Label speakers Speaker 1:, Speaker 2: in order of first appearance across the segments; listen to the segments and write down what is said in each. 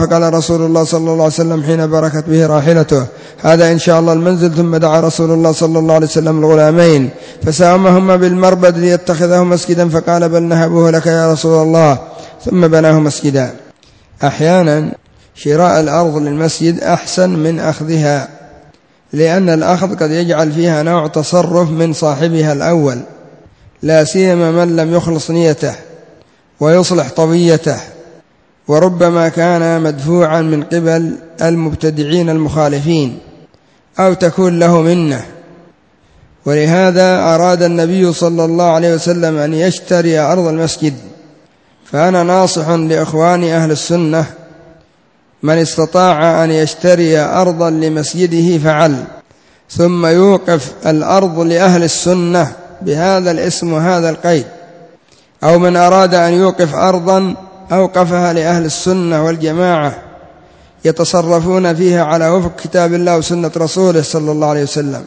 Speaker 1: فقال رسول الله صلى الله عليه وسلم حين بركت به راحلته: هذا إن شاء الله المنزل. ثم دعا رسول الله صلى الله عليه وسلم الغلامين فساهمهما بالمربد ليتخذه مسجدا، فقال: بل نهبه لك يا رسول الله. ثم بناه مسجدا. أحيانا شراء الأرض للمسجد أحسن من أخذها، لأن الأخذ قد يجعل فيها نوع تصرف من صاحبها الأول، لا سيما من لم يخلص نيته ويصلح طويته، وربما كان مدفوعا من قبل المبتدعين المخالفين، أو تكون له منه. ولهذا أراد النبي صلى الله عليه وسلم أن يشتري أرض المسجد. فأنا ناصح لإخواني أهل السنة: من استطاع أن يشتري أرضا لمسجده فعل، ثم يوقف الأرض لأهل السنة بهذا الاسم وهذا القيد. أو من أراد أن يوقف أرضا أوقفها لأهل السنة والجماعة يتصرفون فيها على وفق كتاب الله وسنة رسوله صلى الله عليه وسلم.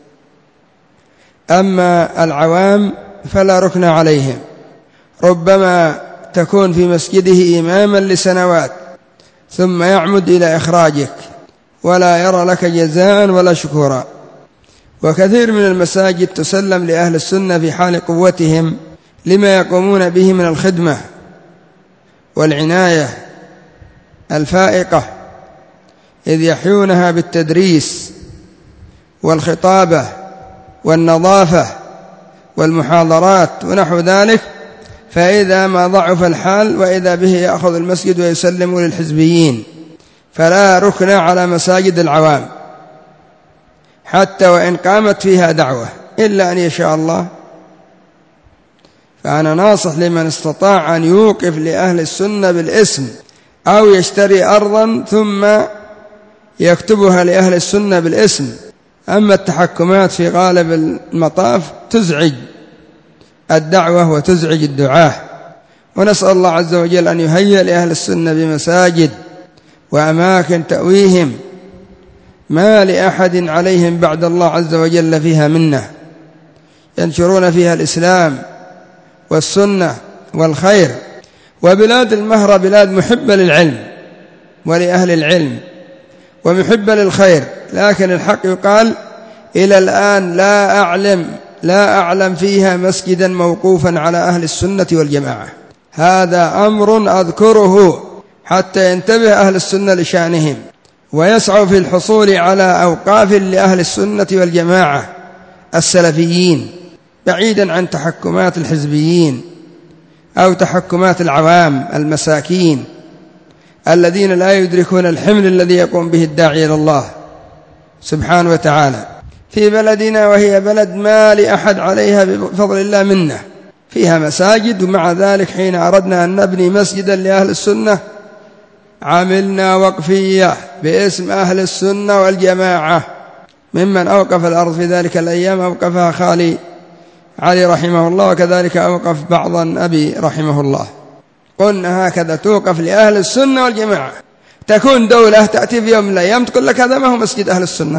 Speaker 1: أما العوام فلا ركن عليهم، ربما تكون في مسجده إماما لسنوات ثم يعمد إلى إخراجك ولا يرى لك جزاء ولا شكورا. وكثير من المساجد تسلم لأهل السنة في حال قوتهم لما يقومون به من الخدمة والعناية الفائقة، إذ يحيونها بالتدريس والخطابة والنظافة والمحاضرات ونحو ذلك. فإذا ما ضعف الحال وإذا به يأخذ المسجد ويسلم للحزبيين، فلا ركن على مساجد العوام حتى وإن قامت فيها دعوة، إلا أن يشاء الله. فأنا ناصح لمن استطاع أن يوقف لأهل السنة بالاسم، أو يشتري أرضا ثم يكتبها لأهل السنة بالاسم. أما التحكمات في غالب المطاف تزعج الدعوة وتزعج الدعاة. ونسأل الله عز وجل أن يهيئ لأهل السنة بمساجد وأماكن تأويهم ما لأحد عليهم بعد الله عز وجل فيها منه، ينشرون فيها الإسلام والسنة والخير. وبلاد المهرة بلاد محبة للعلم ولأهل العلم ومحبة للخير، لكن الحق يقال: إلى الآن لا أعلم فيها مسجدا موقوفا على أهل السنة والجماعة. هذا أمر أذكره حتى ينتبه أهل السنة لشأنهم ويسعوا في الحصول على أوقاف لأهل السنة والجماعة السلفيين، بعيدا عن تحكمات الحزبيين أو تحكمات العوام المساكين الذين لا يدركون الحمل الذي يقوم به الداعي إلى الله سبحانه وتعالى. في بلدنا، وهي بلد ما لأحد عليها بفضل الله منه، فيها مساجد، ومع ذلك حين أردنا أن نبني مسجدا لأهل السنة عملنا وقفية باسم أهل السنة والجماعة. ممن أوقف الأرض في ذلك الأيام أوقفها خالي علي رحمه الله، وكذلك أوقف بعضا أبي رحمه الله. قلنا هكذا توقف لأهل السنة والجماعة. تكون دولة تأتي في يوم من الأيام تقول لك هذا ما هو مسجد أهل السنة،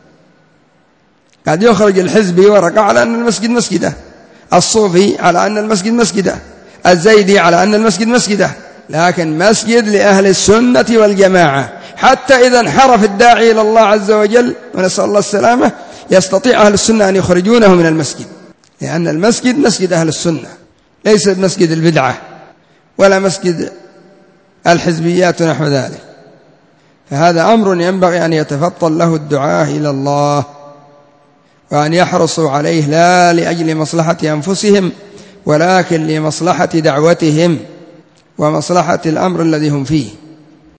Speaker 1: قد يخرج الحزبي ورقة على أن المسجد مسجده، الصوفي على أن المسجد مسجده، الزيدي على أن المسجد مسجده، لكن مسجد لأهل السنة والجماعة. حتى إذا انحرف الداعي إلى الله عز وجل ونسأل الله السلامة يستطيع أهل السنة أن يخرجونه من المسجد، لأن المسجد مسجد أهل السنة، ليس مسجد البدعة ولا مسجد الحزبيات ونحو ذلك. فهذا أمر ينبغي أن يتفطن له الدعاة إلى الله، وأن يحرصوا عليه لا لأجل مصلحة أنفسهم ولكن لمصلحة دعوتهم ومصلحة الأمر الذي هم فيه.